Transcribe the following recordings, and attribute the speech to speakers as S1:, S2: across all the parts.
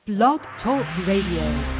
S1: Blog Talk Radio.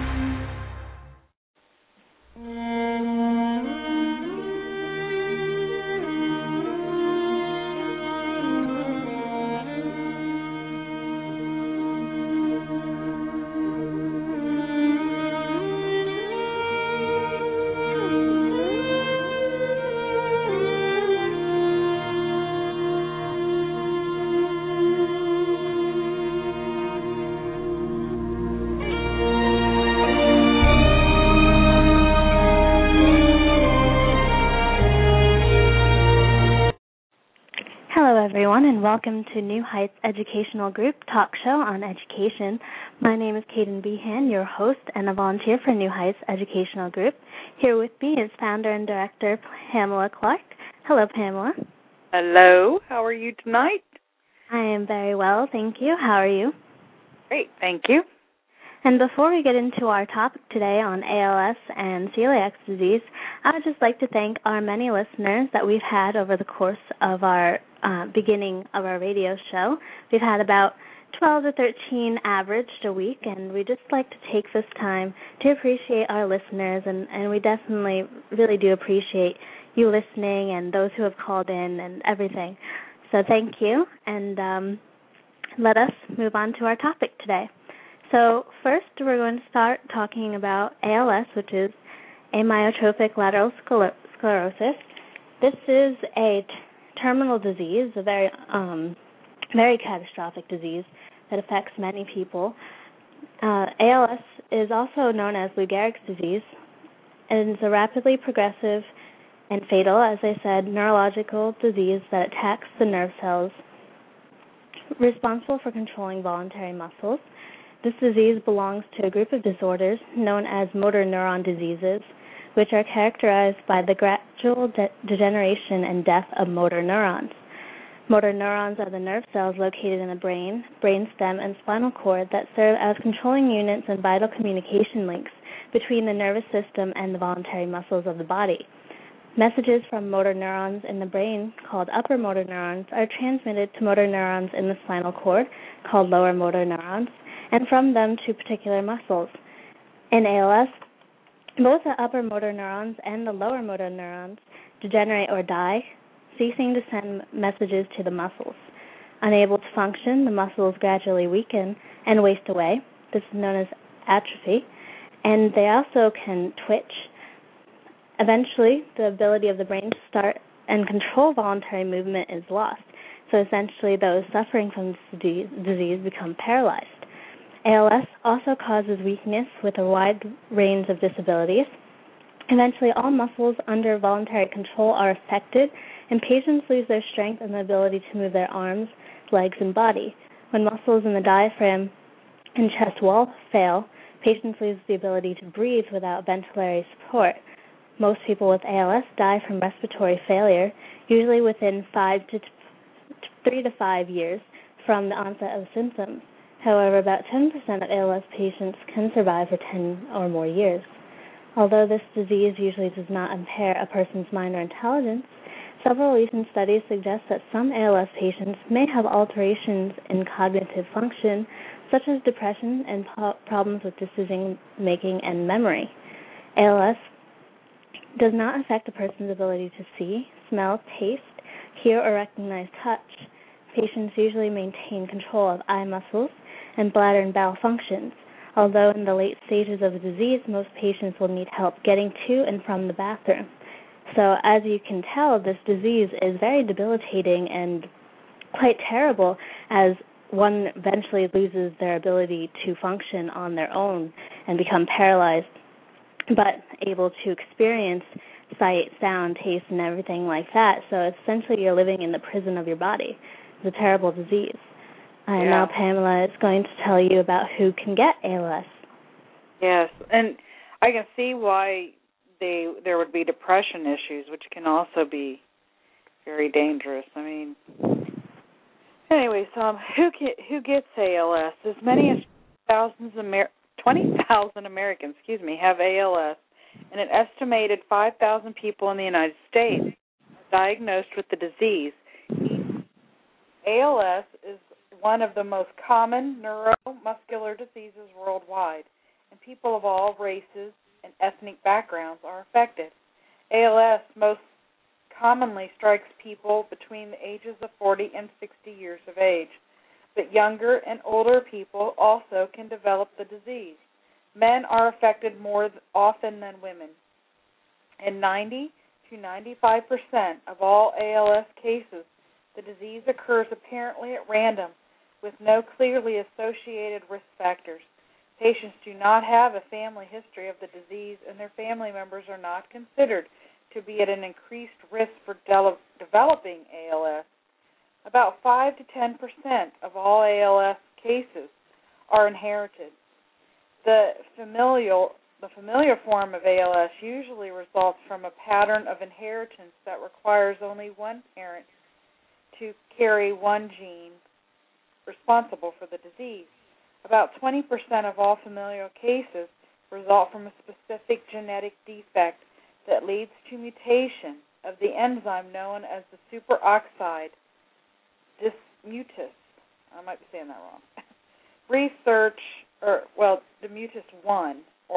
S2: And welcome to New Heights Educational Group talk show on education. My name is Kaden Behan, your host and a volunteer for New Heights Educational Group. Here with me is founder and director Pamela Clark. Hello, Pamela.
S3: Hello. How are you tonight?
S2: I am very well, thank you. How are you?
S3: Great, thank you.
S2: And before we get into our topic today on ALS and celiac disease, I would just like to thank our many listeners that we've had over the course of our beginning of our radio show. We've had about 12 to 13 averaged a week, and we just like to take this time to appreciate our listeners, and we definitely really do appreciate you listening and those who have called in and everything. So thank you, and let us move on to our topic today. So first, we're going to start talking about ALS, which is amyotrophic lateral sclerosis. This is a terminal disease, a very catastrophic disease that affects many people. ALS is also known as Lou Gehrig's disease, and it's a rapidly progressive and fatal, as I said, neurological disease that attacks the nerve cells responsible for controlling voluntary muscles. This disease belongs to a group of disorders known as motor neuron diseases, which are characterized by the gradual degeneration and death of motor neurons. Motor neurons are the nerve cells located in the brain, brainstem, and spinal cord that serve as controlling units and vital communication links between the nervous system and the voluntary muscles of the body. Messages from motor neurons in the brain, called upper motor neurons, are transmitted to motor neurons in the spinal cord, called lower motor neurons, and from them to particular muscles. In ALS, both the upper motor neurons and the lower motor neurons degenerate or die, ceasing to send messages to the muscles. Unable to function, the muscles gradually weaken and waste away. This is known as atrophy, and they also can twitch. Eventually, the ability of the brain to start and control voluntary movement is lost, so essentially those suffering from this disease become paralyzed. ALS also causes weakness with a wide range of disabilities. Eventually, all muscles under voluntary control are affected, and patients lose their strength and the ability to move their arms, legs, and body. When muscles in the diaphragm and chest wall fail, patients lose the ability to breathe without ventilatory support. Most people with ALS die from respiratory failure, usually within 3 to 5 years from the onset of symptoms. However, about 10% of ALS patients can survive for 10 or more years. Although this disease usually does not impair a person's mind or intelligence, several recent studies suggest that some ALS patients may have alterations in cognitive function, such as depression and problems with decision-making and memory. ALS does not affect a person's ability to see, smell, taste, hear, or recognize touch. Patients usually maintain control of eye muscles and bladder and bowel functions, although in the late stages of the disease, most patients will need help getting to and from the bathroom. So as you can tell, this disease is very debilitating and quite terrible, as one eventually loses their ability to function on their own and become paralyzed, but able to experience sight, sound, taste, and everything like that. So essentially you're living in the prison of your body. It's a terrible disease. And now Pamela is going to tell you about who can get ALS.
S3: Yes, and I can see why there would be depression issues, which can also be very dangerous. I mean, anyways, who gets ALS? As many as 20,000 Americans, have ALS, and an estimated 5,000 people in the United States are diagnosed with the disease. ALS is one of the most common neuromuscular diseases worldwide, and people of all races and ethnic backgrounds are affected. ALS most commonly strikes people between the ages of 40 and 60 years of age, but younger and older people also can develop the disease. Men are affected more often than women. In 90 to 95% of all ALS cases, the disease occurs apparently at random with no clearly associated risk factors. Patients do not have a family history of the disease, and their family members are not considered to be at an increased risk for developing ALS. About 5 to 10% of all ALS cases are inherited. The familiar form of ALS usually results from a pattern of inheritance that requires only one parent to carry one gene responsible for the disease. About 20% of all familial cases result from a specific genetic defect that leads to mutation of the enzyme known as the superoxide dismutase. I might be saying that wrong. Dismutase 1,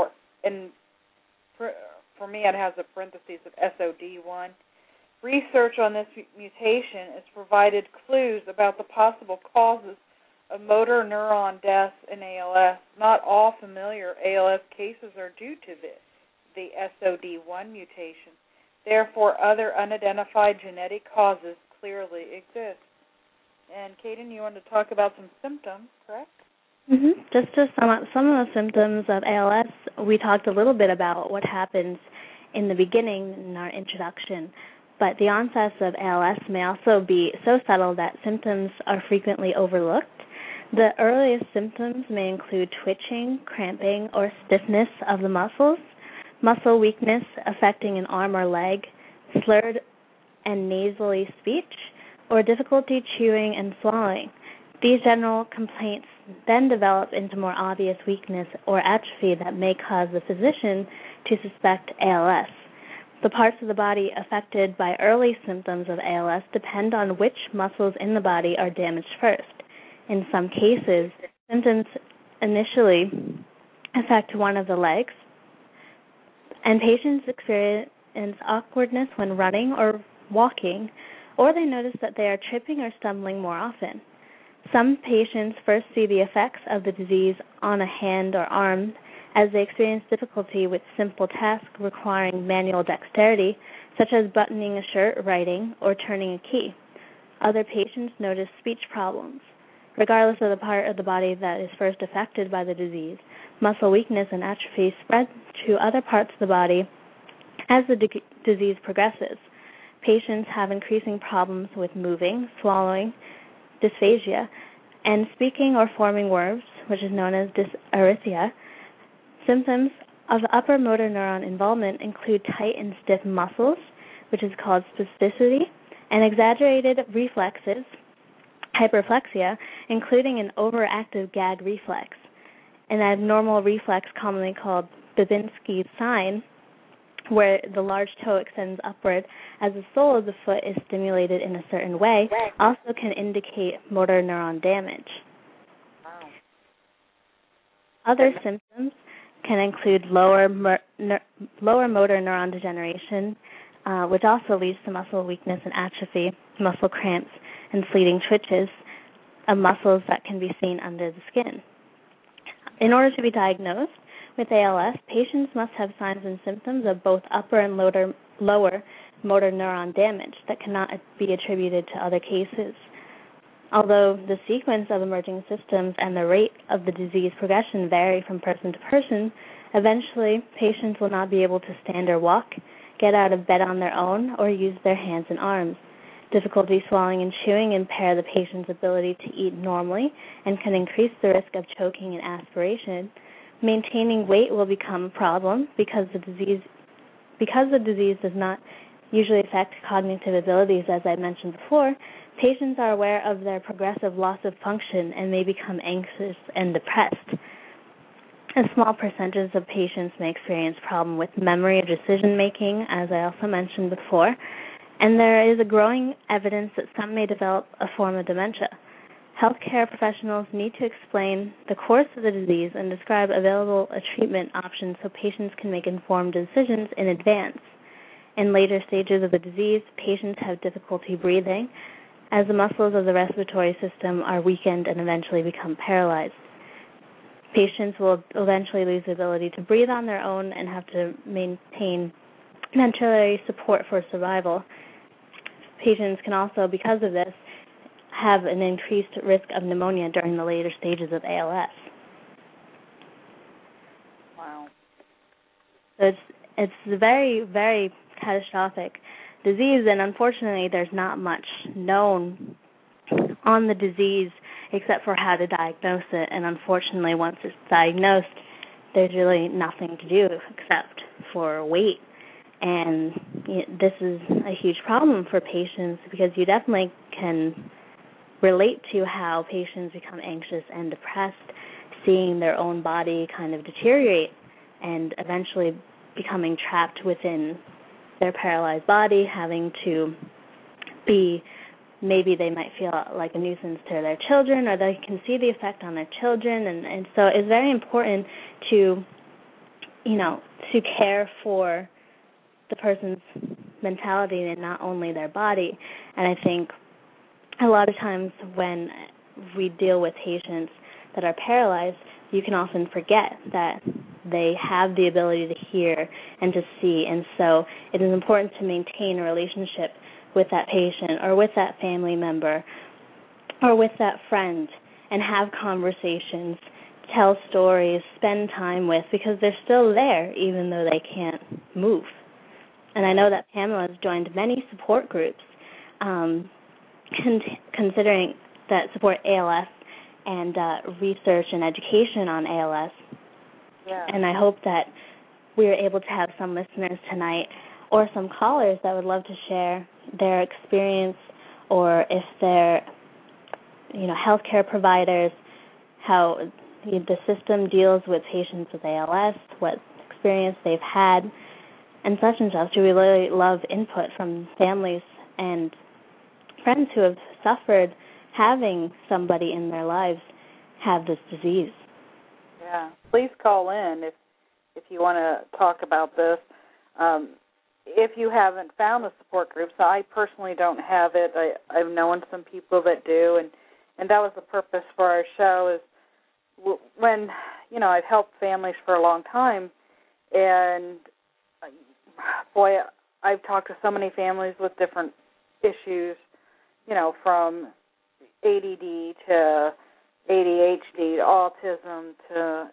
S3: for me it has a parenthesis of SOD1. Research on this mutation has provided clues about the possible causes of motor neuron deaths in ALS. Not all familiar ALS cases are due to the SOD1 mutation. Therefore, other unidentified genetic causes clearly exist. And, Kaden, you wanted to talk about some symptoms, correct?
S2: Just to sum up some of the symptoms of ALS, we talked a little bit about what happens in the beginning in our introduction, but the onset of ALS may also be so subtle that symptoms are frequently overlooked. The earliest symptoms may include twitching, cramping, or stiffness of the muscles, muscle weakness affecting an arm or leg, slurred and nasally speech, or difficulty chewing and swallowing. These general complaints then develop into more obvious weakness or atrophy that may cause the physician to suspect ALS. The parts of the body affected by early symptoms of ALS depend on which muscles in the body are damaged first. In some cases, symptoms initially affect one of the legs, and patients experience awkwardness when running or walking, or they notice that they are tripping or stumbling more often. Some patients first see the effects of the disease on a hand or arm as they experience difficulty with simple tasks requiring manual dexterity, such as buttoning a shirt, writing, or turning a key. Other patients notice speech problems. Regardless of the part of the body that is first affected by the disease, muscle weakness and atrophy spread to other parts of the body as the disease progresses. Patients have increasing problems with moving, swallowing, dysphagia, and speaking or forming words, which is known as dysarthria. Symptoms of upper motor neuron involvement include tight and stiff muscles, which is called spasticity, and exaggerated reflexes, hyperplexia, including an overactive gag reflex, an abnormal reflex commonly called Babinski's sign, where the large toe extends upward as the sole of the foot is stimulated in a certain way, also can indicate motor neuron damage. Other symptoms can include lower motor neuron degeneration, which also leads to muscle weakness and atrophy, muscle cramps, and fleeting twitches of muscles that can be seen under the skin. In order to be diagnosed with ALS, patients must have signs and symptoms of both upper and lower motor neuron damage that cannot be attributed to other cases. Although the sequence of emerging symptoms and the rate of the disease progression vary from person to person, eventually patients will not be able to stand or walk, get out of bed on their own, or use their hands and arms. Difficulty swallowing and chewing impair the patient's ability to eat normally and can increase the risk of choking and aspiration. Maintaining weight will become a problem because the disease does not usually affect cognitive abilities, as I mentioned before. Patients are aware of their progressive loss of function and may become anxious and depressed. A small percentage of patients may experience problem with memory or decision-making, as I also mentioned before, and there is a growing evidence that some may develop a form of dementia. Healthcare professionals need to explain the course of the disease and describe available treatment options so patients can make informed decisions in advance. In later stages of the disease, patients have difficulty breathing as the muscles of the respiratory system are weakened and eventually become paralyzed. Patients will eventually lose the ability to breathe on their own and have to maintain ventilatory support for survival. Patients can also, because of this, have an increased risk of pneumonia during the later stages of ALS.
S3: Wow.
S2: So it's a very, very catastrophic disease, and unfortunately there's not much known on the disease except for how to diagnose it, and unfortunately once it's diagnosed, there's really nothing to do except for wait. And this is a huge problem for patients because you definitely can relate to how patients become anxious and depressed, seeing their own body kind of deteriorate and eventually becoming trapped within their paralyzed body, having to be, maybe they might feel like a nuisance to their children, or they can see the effect on their children, and so it's very important to, to care for the person's mentality and not only their body. And I think a lot of times when we deal with patients that are paralyzed, you can often forget that they have the ability to hear and to see, and so it is important to maintain a relationship with that patient or with that family member or with that friend and have conversations, tell stories, spend time with, because they're still there even though they can't move. And I know that Pamela has joined many support groups considering that support ALS and research and education on ALS.
S3: Yeah.
S2: And I hope that we are able to have some listeners tonight or some callers that would love to share their experience, or if they're, healthcare providers, how the system deals with patients with ALS, what experience they've had, and such and such. We really love input from families and friends who have suffered having somebody in their lives have this disease.
S3: Yeah, please call in if you want to talk about this. If you haven't found the support groups, I personally don't have it. I've known some people that do, and that was the purpose for our show. Is when I've helped families for a long time, and boy, I've talked to so many families with different issues, from ADD to ADHD to autism to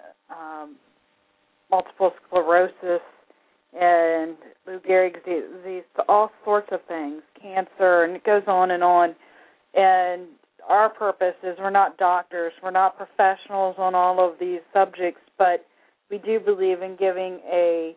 S3: multiple sclerosis and Lou Gehrig's disease, to all sorts of things, cancer, and it goes on. And our purpose is, we're not doctors, we're not professionals on all of these subjects, but we do believe in giving a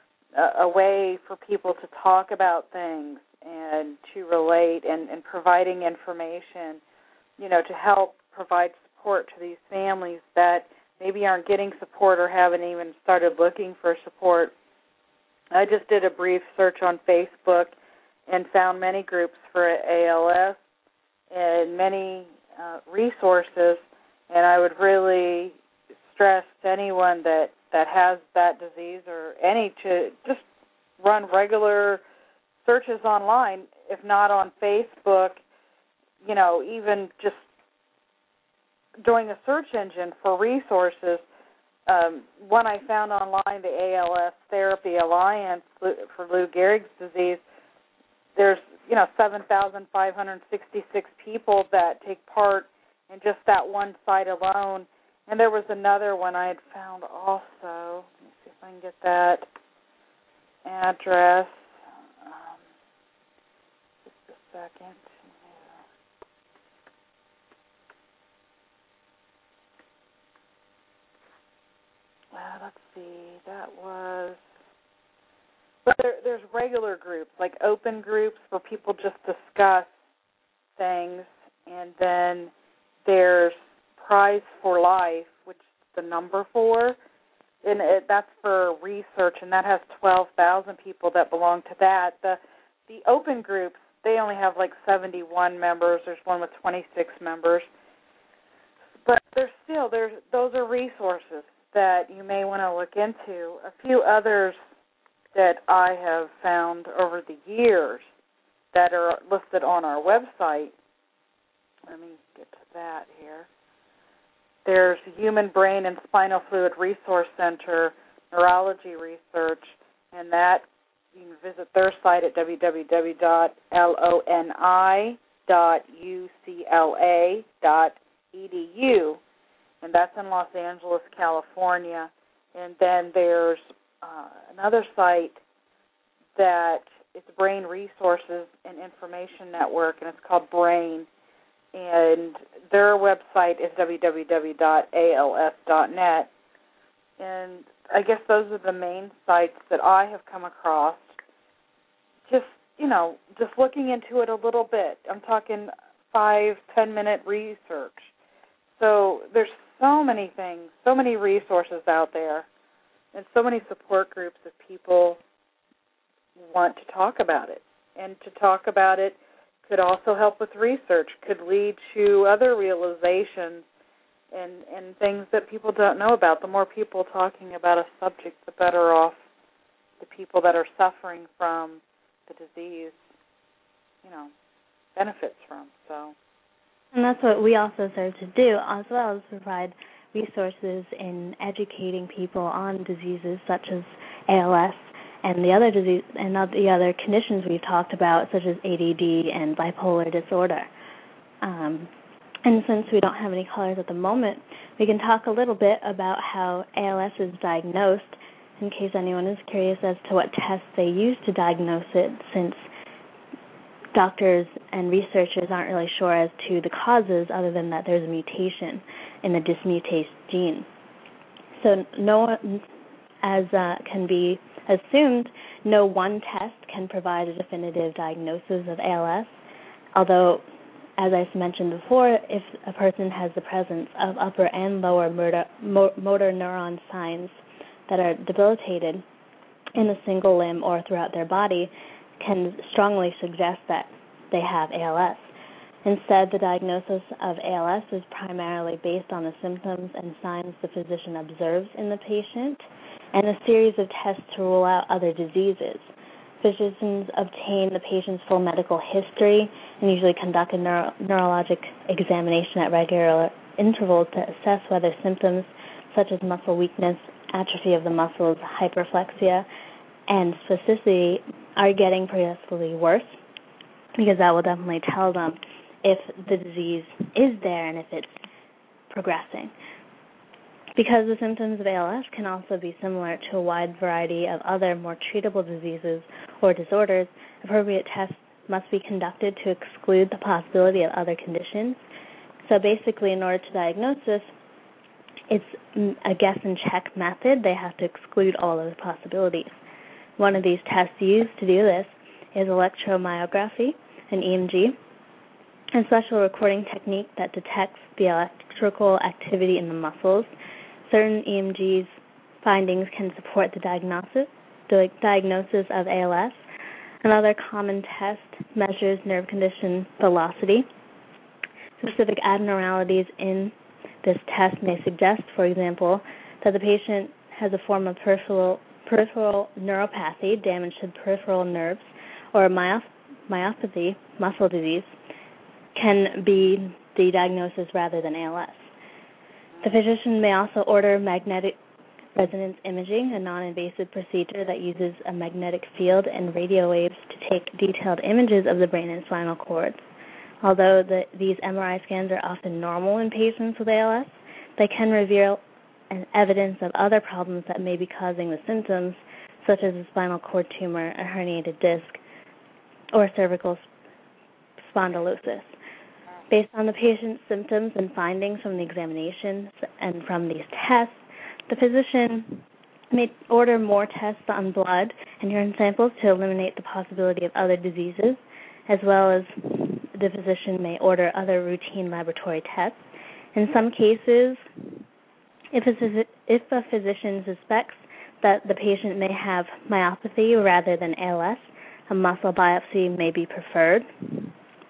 S3: way for people to talk about things and to relate and providing information, to help provide support to these families that maybe aren't getting support or haven't even started looking for support. I just did a brief search on Facebook and found many groups for ALS and many resources, and I would really stress to anyone that has that disease or any to just run regular searches online, if not on Facebook, even just doing a search engine for resources. One I found online, the ALS Therapy Alliance for Lou Gehrig's disease, there's 7,566 people that take part in just that one site alone. And there was another one I had found also. Let me see if I can get that address. Just a second. Let's see. That was. But there's regular groups, like open groups where people just discuss things, and then there's Prize for Life, which is the number 4, and that's for research, and that has 12,000 people that belong to that. The open groups, they only have like 71 members. There's one with 26 members. those are resources that you may want to look into. A few others that I have found over the years that are listed on our website. Let me get to that here. There's Human Brain and Spinal Fluid Resource Center, Neurology Research, and that you can visit their site at www.loni.ucla.edu, and that's in Los Angeles, California. And then there's another site that it's Brain Resources and Information Network, and it's called Brain, and their website is www.als.net. And I guess those are the main sites that I have come across. Just looking into it a little bit. I'm talking 5-10 minute research. So there's so many things, so many resources out there, and so many support groups of people want to talk about it. And to talk about it could also help with research, could lead to other realizations and things that people don't know about. The more people talking about a subject, the better off the people that are suffering from the disease, benefits from. So,
S2: and that's what we also serve to do, as well as provide resources in educating people on diseases such as ALS and the other disease and the other conditions we've talked about, such as ADD and bipolar disorder. And since we don't have any callers at the moment, we can talk a little bit about how ALS is diagnosed, in case anyone is curious as to what tests they use to diagnose it, since doctors and researchers aren't really sure as to the causes other than that there's a mutation in the dismutase gene. So as can be assumed, no one test can provide a definitive diagnosis of ALS, although, as I mentioned before, if a person has the presence of upper and lower motor neuron signs that are debilitated in a single limb or throughout their body, can strongly suggest that they have ALS. Instead, the diagnosis of ALS is primarily based on the symptoms and signs the physician observes in the patient and a series of tests to rule out other diseases. Physicians obtain the patient's full medical history and usually conduct a neurologic examination at regular intervals to assess whether symptoms such as muscle weakness, atrophy of the muscles, hyperplexia, and spasticity are getting progressively worse, because that will definitely tell them if the disease is there and if it's progressing. Because the symptoms of ALS can also be similar to a wide variety of other more treatable diseases or disorders, appropriate tests must be conducted to exclude the possibility of other conditions. So basically, in order to diagnose this, it's a guess-and-check method. They have to exclude all of the possibilities. One of these tests used to do this is electromyography, an EMG, a special recording technique that detects the electrical activity in the muscles. Certain EMG's findings can support the diagnosis of ALS. Another common test measures nerve condition velocity. Specific abnormalities in this test may suggest, for example, that the patient has a form of peripheral neuropathy, damage to peripheral nerves, or myopathy, muscle disease, can be the diagnosis rather than ALS. The physician may also order magnetic resonance imaging, a non-invasive procedure that uses a magnetic field and radio waves to take detailed images of the brain and spinal cord. Although these MRI scans are often normal in patients with ALS, they can reveal evidence of other problems that may be causing the symptoms, such as a spinal cord tumor, a herniated disc, or cervical spondylosis. Based on the patient's symptoms and findings from the examinations and from these tests, the physician may order more tests on blood and urine samples to eliminate the possibility of other diseases, as well as the physician may order other routine laboratory tests. In some cases, if a physician suspects that the patient may have myopathy rather than ALS, a muscle biopsy may be preferred.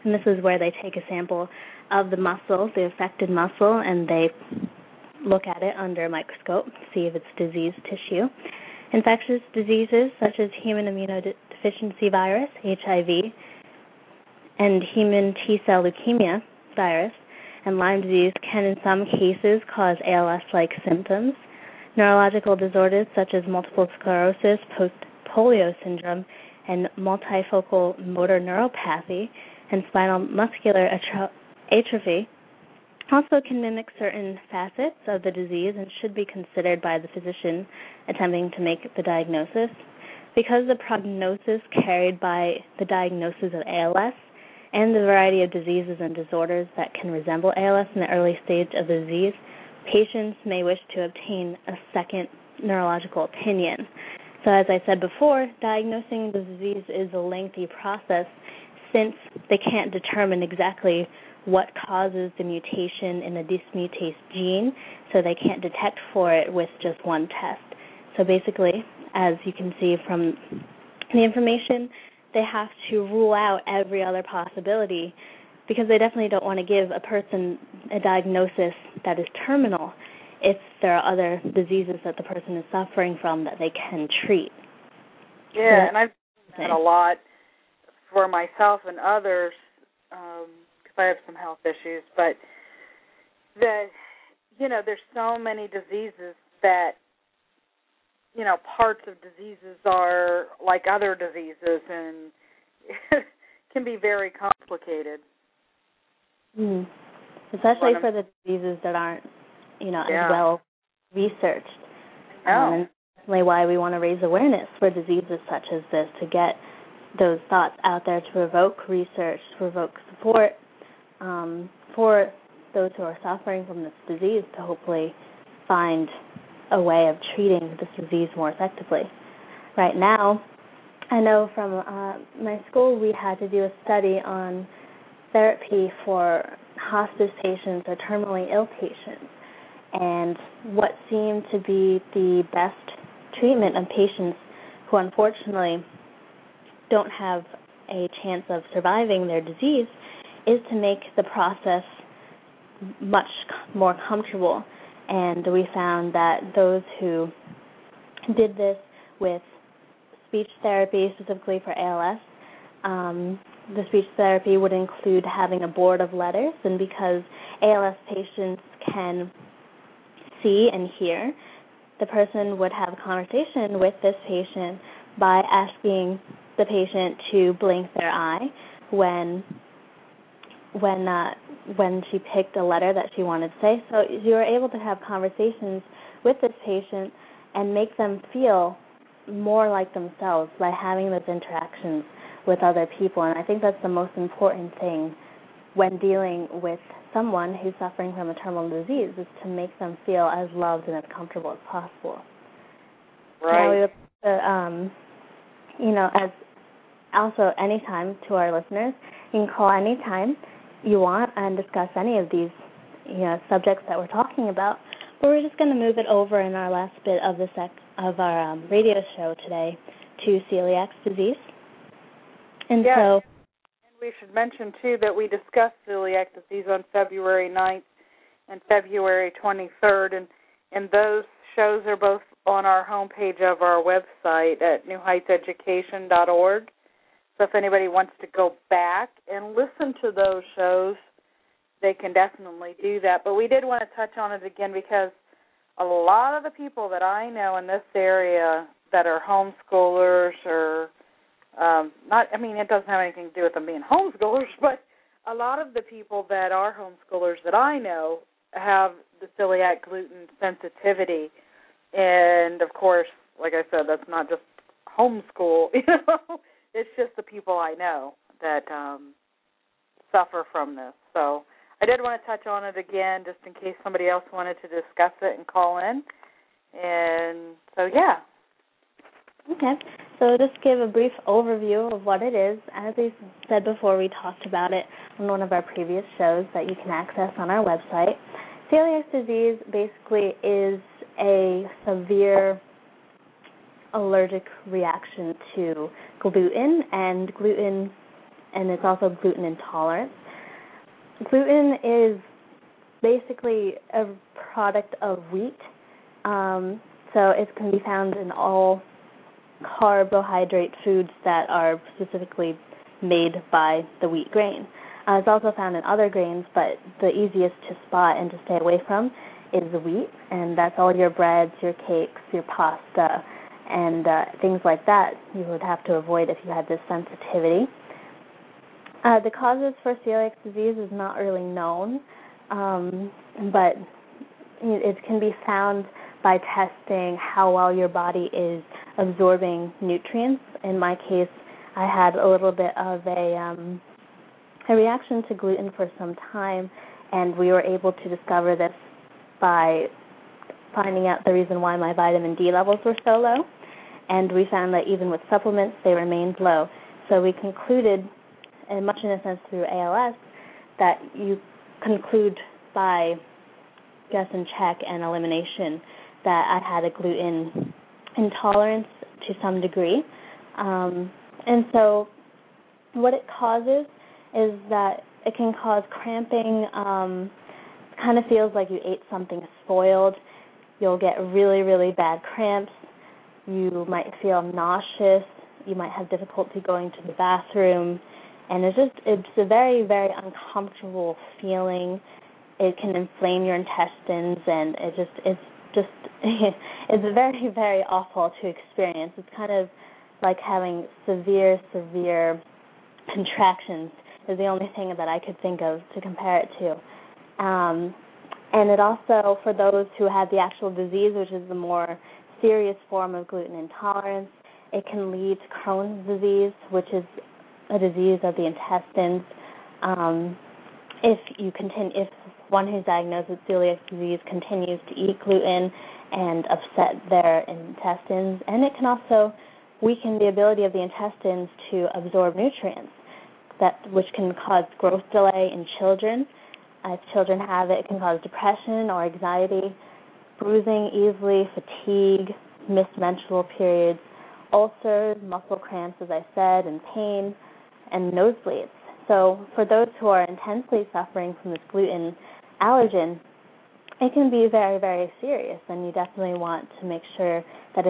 S2: And this is where they take a sample of the muscle, the affected muscle, and they look at it under a microscope, see if it's diseased tissue. Infectious diseases such as human immunodeficiency virus, HIV, and human T-cell leukemia virus, and Lyme disease can in some cases cause ALS-like symptoms. Neurological disorders such as multiple sclerosis, post-polio syndrome, and multifocal motor neuropathy, and spinal muscular atrophy also can mimic certain facets of the disease and should be considered by the physician attempting to make the diagnosis. Because the prognosis carried by the diagnosis of ALS and the variety of diseases and disorders that can resemble ALS in the early stage of the disease, patients may wish to obtain a second neurological opinion. So as I said before, diagnosing the disease is a lengthy process since they can't determine exactly what causes the mutation in the dismutase gene, so they can't detect for it with just one test. So basically, as you can see from the information, they have to rule out every other possibility because they definitely don't want to give a person a diagnosis that is terminal if there are other diseases that the person is suffering from that they can treat.
S3: Yeah, and I've seen that a lot for myself and others, because I have some health issues, but that, there's so many diseases that, parts of diseases are like other diseases and can be very complicated.
S2: Especially for the diseases that aren't, as well researched. And that's definitely why we want to raise awareness for diseases such as this, to get those thoughts out there, to provoke research, to provoke support for those who are suffering from this disease, to hopefully find a way of treating this disease more effectively. Right now, I know from my school we had to do a study on therapy for hospice patients or terminally ill patients, and what seemed to be the best treatment of patients who unfortunately don't have a chance of surviving their disease is to make the process much more comfortable. And we found that those who did this with speech therapy, specifically for ALS, the speech therapy would include having a board of letters, and because ALS patients can see and hear, the person would have a conversation with this patient by asking the patient to blink their eye when she picked a letter that she wanted to say. So you were able to have conversations with this patient and make them feel more like themselves by having those interactions with other people. And I think that's the most important thing when dealing with someone who's suffering from a terminal disease, is to make them feel as loved and as comfortable as possible.
S3: Right.
S2: Now, as also anytime to our listeners, you can call anytime you want and discuss any of these, subjects that we're talking about. But we're just going to move it over in our last bit of our radio show today to celiac disease. And so,
S3: and we should mention too that we discussed celiac disease on February 9th and February 23rd, and those shows are both on our homepage of our website at newheightseducation.org. So if anybody wants to go back and listen to those shows, they can definitely do that. But we did want to touch on it again because a lot of the people that I know in this area that are homeschoolers or it doesn't have anything to do with them being homeschoolers, but a lot of the people that are homeschoolers that I know have the celiac gluten sensitivity. And, of course, like I said, that's not just homeschool, It's just the people I know that suffer from this. So I did want to touch on it again just in case somebody else wanted to discuss it and call in. And so, yeah.
S2: Okay. So just give a brief overview of what it is. As I said before, we talked about it on one of our previous shows that you can access on our website. Celiac disease basically is a severe allergic reaction to gluten, and gluten and it's also gluten intolerance. Gluten is basically a product of wheat, so it can be found in all carbohydrate foods that are specifically made by the wheat grain. It's also found in other grains, but the easiest to spot and to stay away from is the wheat, and that's all your breads, your cakes, your pasta, and things like that you would have to avoid if you had this sensitivity. The causes for celiac disease is not really known, but it can be found by testing how well your body is absorbing nutrients. In my case, I had a little bit of a reaction to gluten for some time, and we were able to discover this by finding out the reason why my vitamin D levels were so low, and we found that even with supplements, they remained low. So we concluded, and much in a sense through ALS, that you conclude by guess and check and elimination that I had a gluten intolerance to some degree. And so what it causes is that it can cause cramping. Kind of feels like you ate something spoiled. You'll get really, really bad cramps. You might feel nauseous. You might have difficulty going to the bathroom. And it's a very, very uncomfortable feeling. It can inflame your intestines, and it's very, very awful to experience. It's kind of like having severe contractions is the only thing that I could think of to compare it to. And it also, for those who have the actual disease, which is the more serious form of gluten intolerance, it can lead to Crohn's disease, which is a disease of the intestines. If one who's diagnosed with celiac disease continues to eat gluten and upset their intestines, and it can also weaken the ability of the intestines to absorb nutrients, which can cause growth delay in children. If children have it, it can cause depression or anxiety, bruising easily, fatigue, missed menstrual periods, ulcers, muscle cramps, as I said, and pain, and nosebleeds. So for those who are intensely suffering from this gluten allergen, it can be very, very serious, and you definitely want to make sure that if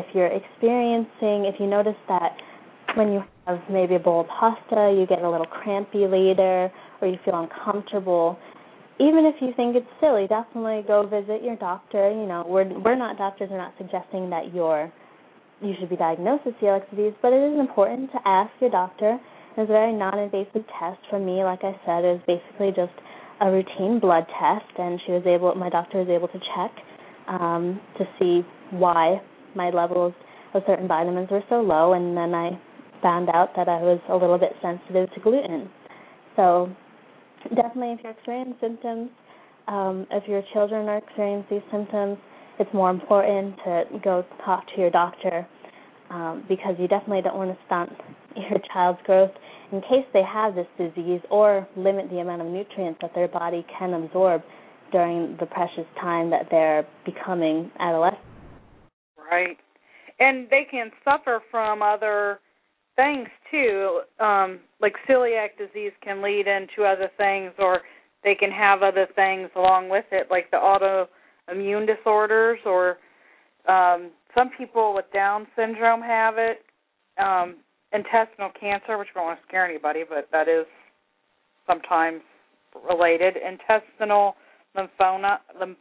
S2: you notice that when you have maybe a bowl of pasta, you get a little crampy later, or you feel uncomfortable, even if you think it's silly, definitely go visit your doctor. You know, we're not doctors. We're not suggesting that you should be diagnosed with celiac disease, but it is important to ask your doctor. It's a very non-invasive test. For me, like I said, it was basically just a routine blood test, and my doctor was able to check to see why my levels of certain vitamins were so low, and then I found out that I was a little bit sensitive to gluten. So definitely, if you're experiencing symptoms, if your children are experiencing these symptoms, it's more important to go talk to your doctor because you definitely don't want to stunt your child's growth in case they have this disease, or limit the amount of nutrients that their body can absorb during the precious time that they're becoming adolescents.
S3: Right. And they can suffer from other things, too. Like celiac disease can lead into other things, or they can have other things along with it, like the autoimmune disorders, or some people with Down syndrome have it. Intestinal cancer, which I don't want to scare anybody, but that is sometimes related. Intestinal lymphoma,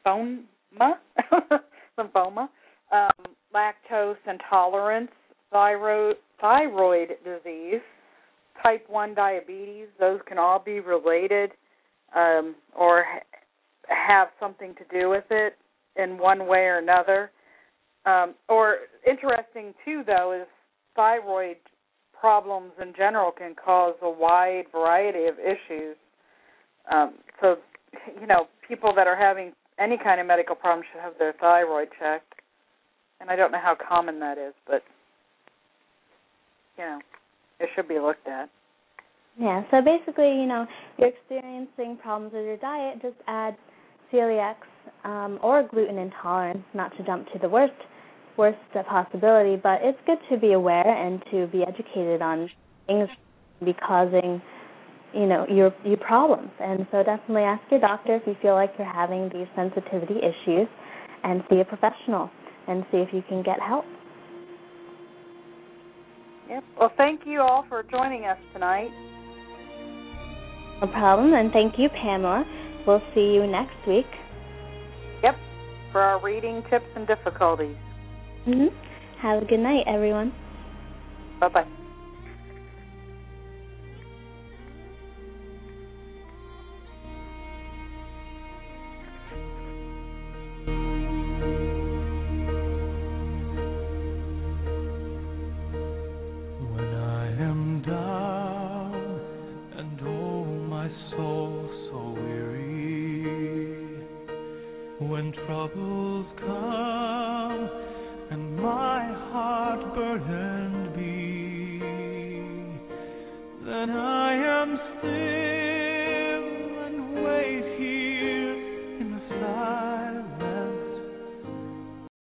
S3: lactose intolerance, thyroid disease, type 1 diabetes. Those can all be related or have something to do with it in one way or another. Or interesting, too, though, is thyroid problems in general can cause a wide variety of issues. So, people that are having any kind of medical problem should have their thyroid checked. And I don't know how common that is, but, it should be looked at.
S2: Yeah, so basically, you're experiencing problems with your diet, just add celiac or gluten intolerance, not to jump to the worst possibility, but it's good to be aware and to be educated on things that can be causing your problems. And so definitely ask your doctor if you feel like you're having these sensitivity issues, and see a professional and see if you can get help.
S3: Yep. Well, thank you all for joining us tonight.
S2: No problem, and thank you, Pamela. We'll see you next week.
S3: Yep, for our reading tips and difficulties.
S2: Have a good night, everyone.
S3: Bye-bye.
S4: When troubles come and my heart burdens,